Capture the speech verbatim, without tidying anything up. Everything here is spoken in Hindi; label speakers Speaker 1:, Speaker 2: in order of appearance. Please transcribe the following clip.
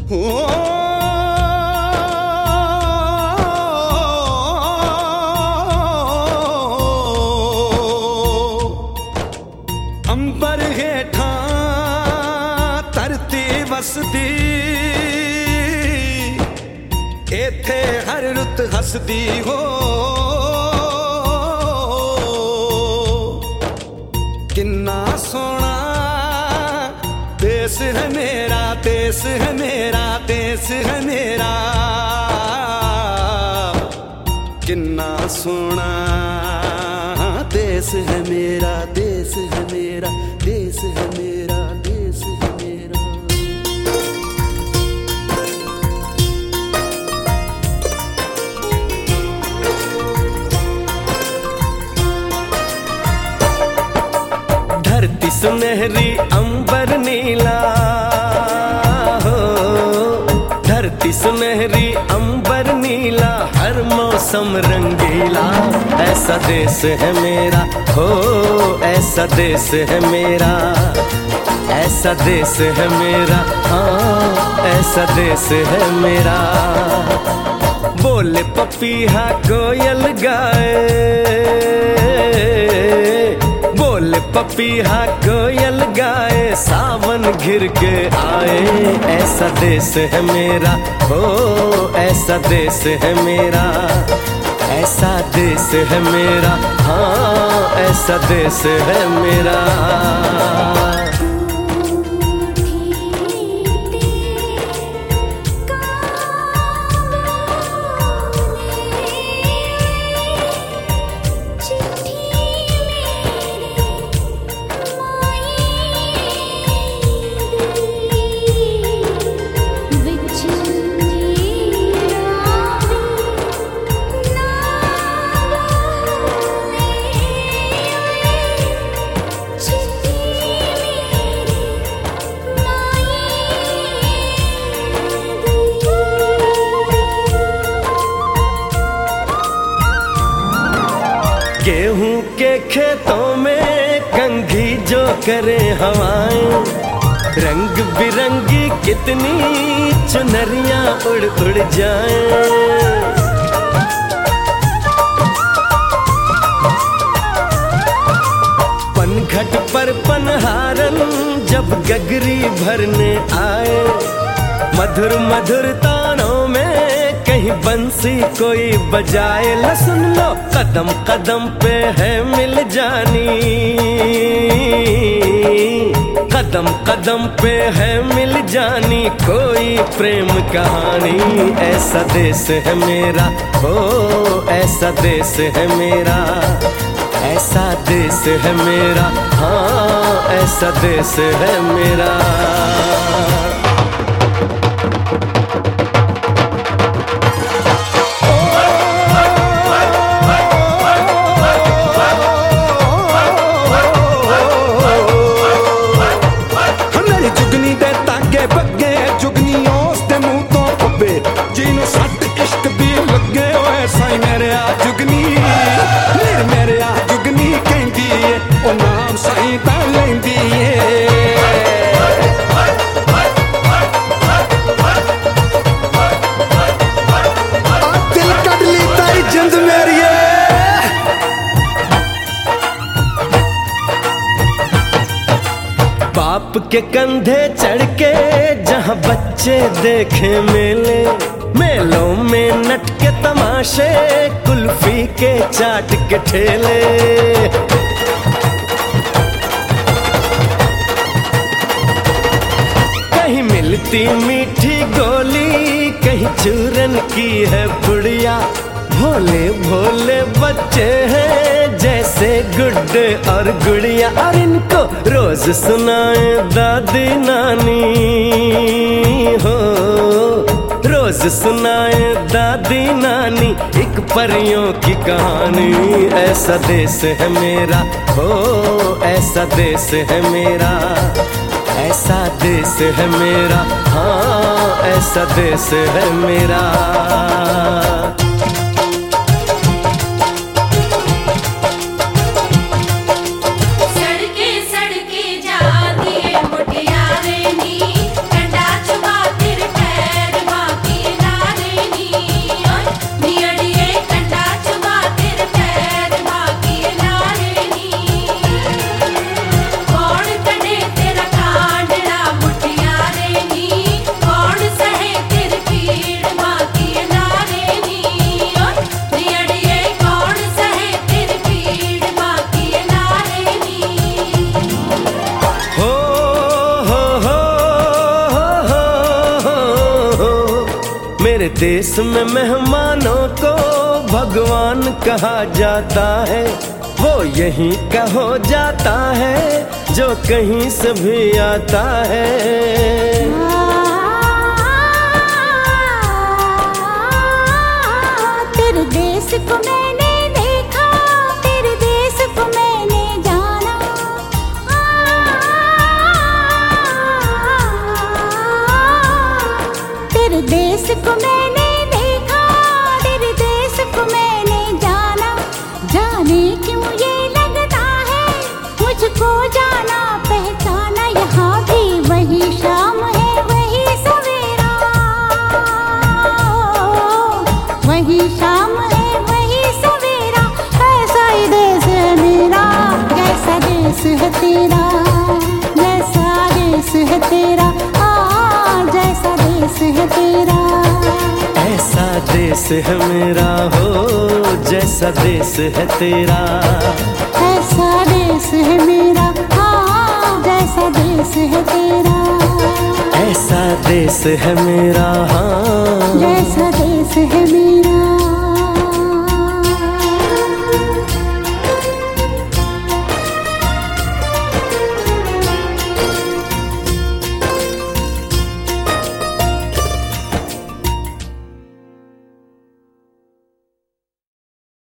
Speaker 1: अंबर हेठा धरती वसदी, इथे हर रुत हसदी हो। किन्ना सोना देश है मेरा, देश है मेरा, देश है मेरा। किन्ना सोना देश है मेरा, देश है मेरा, देश है मेरा, देश है मेरा। धरती सुनहरी अंबर नीला हो, धरती सुनहरी अंबर नीला, हर मौसम रंगीला। ऐसा देश है मेरा हो, ऐसा देश है मेरा, ऐसा देश है मेरा, हाँ ऐसा देश है मेरा। बोले पपीहा कोयल गाए, बोले पपीहा कोयल गाए, सावन घिर के आए। ऐसा देश है मेरा हो, ऐसा देश है मेरा, ऐसा देश है मेरा, हाँ ऐसा देश है मेरा। गेहूं के खेतों में कंघी जो करे हवाएं, रंग बिरंगी कितनी चुनरियां उड़ उड़ जाएं। पनघट पर पनहारन जब गगरी भरने आए, मधुर मधुर तानों में कहीं बंसी कोई बजाए। ला सुन लो कदम कदम पे है मिल जानी, कदम कदम पे है मिल जानी कोई प्रेम कहानी। ऐसा देश है मेरा हो, ऐसा देश है मेरा, ऐसा देश है मेरा, हाँ ऐसा देश है मेरा। बाप के कंधे चढ़ के जहाँ बच्चे देखे मेले, मेलों में नट के तमाशे, कुल्फी के चाट के ठेले। कहीं मिलती मीठी गोली, कहीं चूरन की है पुड़िया। भोले भोले बच्चे हैं जैसे गुड्डे और गुड़िया, और इनको रोज सुनाए दादी नानी हो, रोज सुनाए दादी नानी एक परियों की कहानी। ऐसा देश है मेरा हो, ऐसा देश है मेरा, ऐसा देश है मेरा, हाँ ऐसा देश है मेरा।
Speaker 2: सड़के सड़के जाती है मुटियारे नी, कंडा चुबा फिर
Speaker 1: मेरे देश में मेहमानों को भगवान कहा जाता है, वो यहीं का हो जाता है जो कहीं से भी आता है।
Speaker 2: तेरे देश को मैंने देखा, तेरे देश को मैंने जाना, तेरे देश को मैंने देखा, तेरे देश को मैंने जाना। जाने क्यों ये लगता है मुझको जाना पहचाना, यहाँ भी वही शाम है वही सवेरा, वही शाम है वही सवेरा। ऐसा ही देश है मेरा, जैसा देश है तेरा, जैसा देश है तेरा, आ जैसा देश है तेरा।
Speaker 1: ऐसा देश है मेरा हो जैसा देश है तेरा,
Speaker 2: ऐसा देश है मेरा, हाँ जैसा देश है तेरा।
Speaker 1: ऐसा देश है मेरा हाँ